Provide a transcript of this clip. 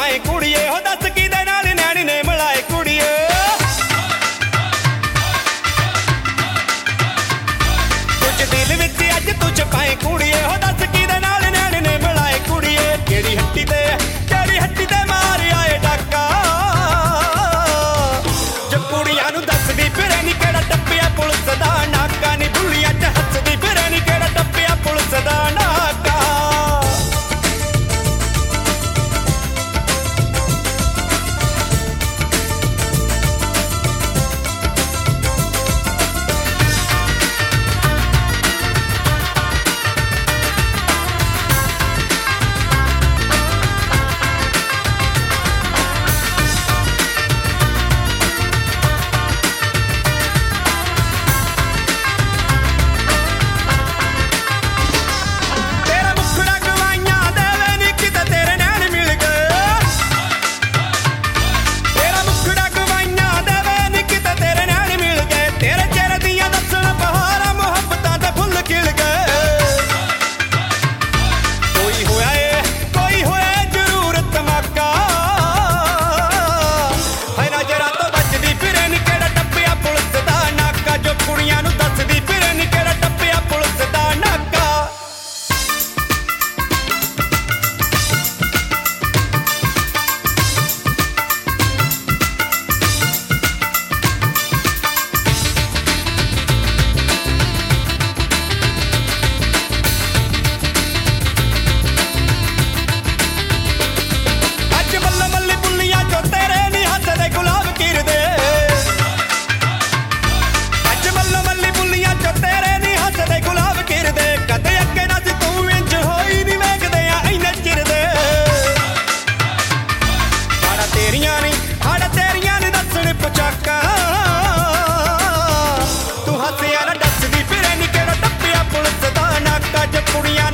ਪਾਏ ਕੁੜੀਏ ਹੋ ਦੱਸ ਕਿਦੇ ਨਾਲ ਨੈਣ ਨੇ ਮਿਲਾਏ ਕੁੜੀਏ ਕੁਝ ਦਿਲ ਵਿੱਚ ਅੱਜ ਤੂੰ ਛਪਾਏ ਕੁੜੀਏ ਹੋ ਦੱਸ ਕਿਦੇ ਨਾਲ ਨੈਣ ਨੇ ਮਿਲਾਏ ਕੁੜੀਏ ਕਿਹੜੀ ਹੱਟੀ ਤੇ ਮਾਰ ਆਏ ਡਾਕਾ ਜੋ ਕੁੜੀਆਂ ਨੂੰ ਦੱਸਦੀ ਫਿਰੇ ਨੀ ਕਿਹੜਾ ਟੱਪਿਆ ਪੁਲਿਸ ਦਾ ਨਾਕਾ ਨੀ ਬੁਲੀਆਂ ਚ ਹੱਸਦੀ ਫਿਰੇ ਨੀ ਕਿਹੜਾ ਟੱਪਿਆ ਪੁਲਿਸ ਦਾ ਨਾਕਾ ਤੂੰ ਹੱਸਿਆ ਨਾ ਦੱਸਦੀ ਫਿਰੇ ਨੀ ਕਿਹੜਾ ਟੱਪਿਆ ਪੁਲਿਸ ਦਾ ਨਾਕਾ ਜੇ ਕੁੜੀਆਂ